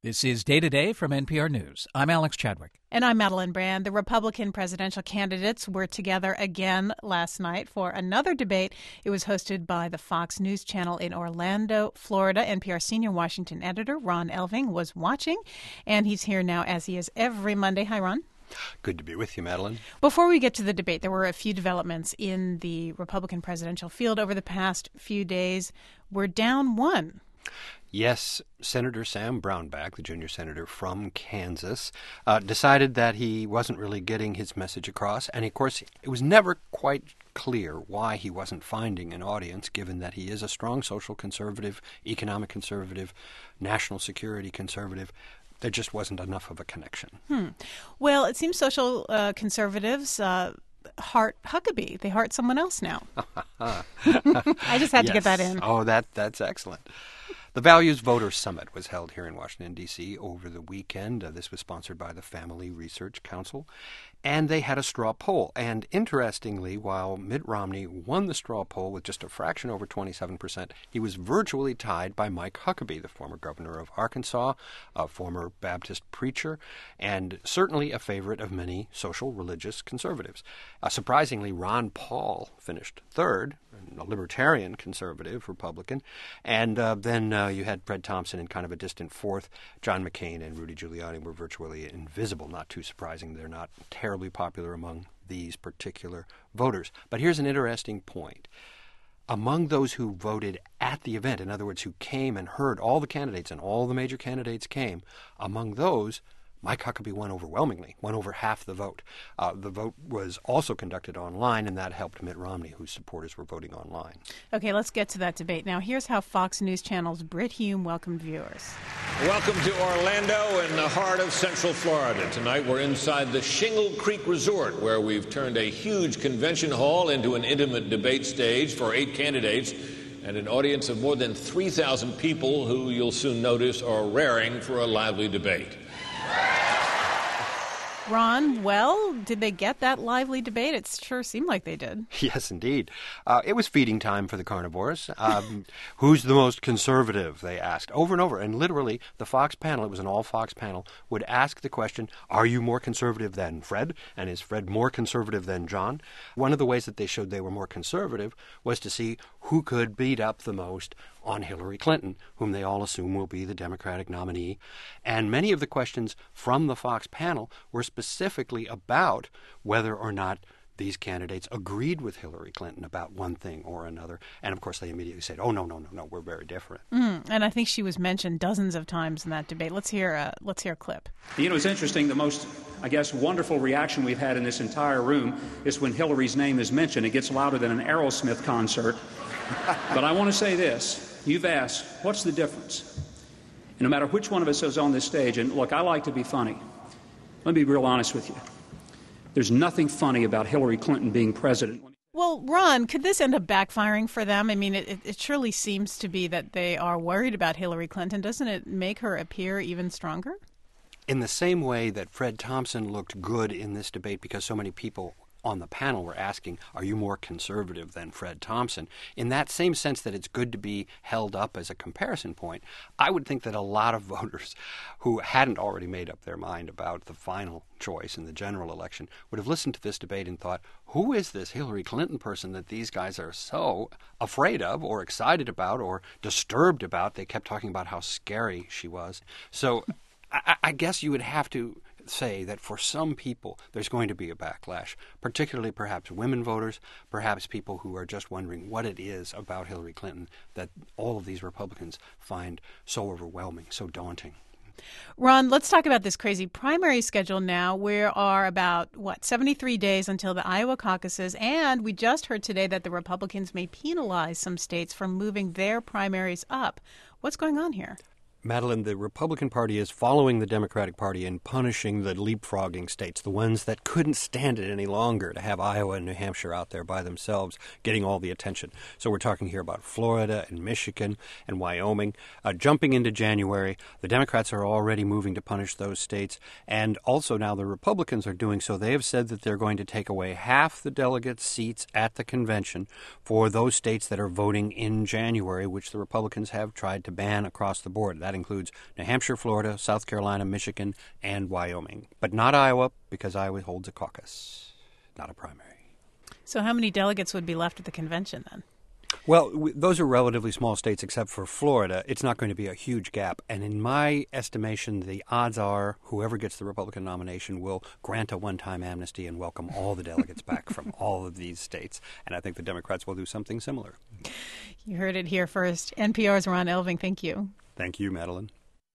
This is Day to Day from NPR News. I'm Alex Chadwick. And I'm Madeline Brand. The Republican presidential candidates were together again last night for another debate. It was hosted by the Fox News Channel in Orlando, Florida. NPR senior Washington editor Ron Elving was watching, and he's here now as he is every Monday. Hi, Ron. Good to be with you, Madeline. Before we get to the debate, there were a few developments in the Republican presidential field over the past few days. We're down one. Yes, Senator Sam Brownback, the junior senator from Kansas, decided that he wasn't really getting his message across. And, of course, it was never quite clear why he wasn't finding an audience, given that he is a strong social conservative, economic conservative, national security conservative. There just wasn't enough of a connection. Well, it seems social conservatives heart Huckabee. They heart someone else now. I just had to get that in. Oh, that's excellent. The Values Voters Summit was held here in Washington, D.C. over the weekend. This was sponsored by the Family Research Council. And they had a straw poll. And interestingly, while Mitt Romney won the straw poll with just a fraction over 27%, he was virtually tied by Mike Huckabee, the former governor of Arkansas, a former Baptist preacher, and certainly a favorite of many social religious conservatives. Surprisingly, Ron Paul finished third, a libertarian conservative Republican. And then you had Fred Thompson in kind of a distant fourth. John McCain and Rudy Giuliani were virtually invisible. Not too surprising. They're not terribly popular among these particular voters. But here's an interesting point. Among those who voted at the event, in other words, who came and heard all the candidates, and all the major candidates came, among those, Mike Huckabee won overwhelmingly, won over half the vote. The vote was also conducted online, and that helped Mitt Romney, whose supporters were voting online. Okay, let's get to that debate. Now, here's how Fox News Channel's Brit Hume welcomed viewers. Welcome to Orlando in the heart of Central Florida. Tonight we're inside the Shingle Creek Resort, where we've turned a huge convention hall into an intimate debate stage for 8 candidates and an audience of more than 3,000 people who you'll soon notice are raring for a lively debate. Ron, well, did they get that lively debate? It sure seemed like they did. Yes, indeed. It was feeding time for the carnivores. Who's the most conservative, they asked, over and over. And literally, the Fox panel, it was an all-Fox panel, would ask the question, are you more conservative than Fred? And is Fred more conservative than John? One of the ways that they showed they were more conservative was to see who could beat up the most on Hillary Clinton, whom they all assume will be the Democratic nominee. And many of the questions from the Fox panel were specifically about whether or not these candidates agreed with Hillary Clinton about one thing or another. And, of course, they immediately said, oh, no, we're very different. And I think she was mentioned dozens of times in that debate. Let's hear a clip. You know, it's interesting. The most, wonderful reaction we've had in this entire room is when Hillary's name is mentioned. It gets louder than an Aerosmith concert. But I want to say this. You've asked, what's the difference? And no matter which one of us is on this stage, and look, I like to be funny. Let me be real honest with you. There's nothing funny about Hillary Clinton being president. Well, Ron, could this end up backfiring for them? I mean, it surely seems to be that they are worried about Hillary Clinton. Doesn't it make her appear even stronger? In the same way that Fred Thompson looked good in this debate because so many people on the panel were asking, are you more conservative than Fred Thompson? In that same sense that it's good to be held up as a comparison point, I would think that a lot of voters who hadn't already made up their mind about the final choice in the general election would have listened to this debate and thought, who is this Hillary Clinton person that these guys are so afraid of or excited about or disturbed about? They kept talking about how scary she was. So I guess you would have to say that for some people there's going to be a backlash, particularly perhaps women voters, perhaps people who are just wondering what it is about Hillary Clinton that all of these Republicans find so overwhelming, so daunting. Ron, let's talk about this crazy primary schedule now. We are about, 73 days until the Iowa caucuses, and we just heard today that the Republicans may penalize some states for moving their primaries up. What's going on here? Madeline, the Republican Party is following the Democratic Party in punishing the leapfrogging states, the ones that couldn't stand it any longer to have Iowa and New Hampshire out there by themselves getting all the attention. So we're talking here about Florida and Michigan and Wyoming. Jumping into January, the Democrats are already moving to punish those states, and also now the Republicans are doing so. They have said that they're going to take away half the delegate seats at the convention for those states that are voting in January, which the Republicans have tried to ban across the board. That includes New Hampshire, Florida, South Carolina, Michigan, and Wyoming. But not Iowa, because Iowa holds a caucus, not a primary. So how many delegates would be left at the convention then? Well, those are relatively small states except for Florida. It's not going to be a huge gap. And in my estimation, the odds are whoever gets the Republican nomination will grant a one-time amnesty and welcome all the delegates back from all of these states. And I think the Democrats will do something similar. You heard it here first. NPR's Ron Elving, thank you. Thank you, Madeline.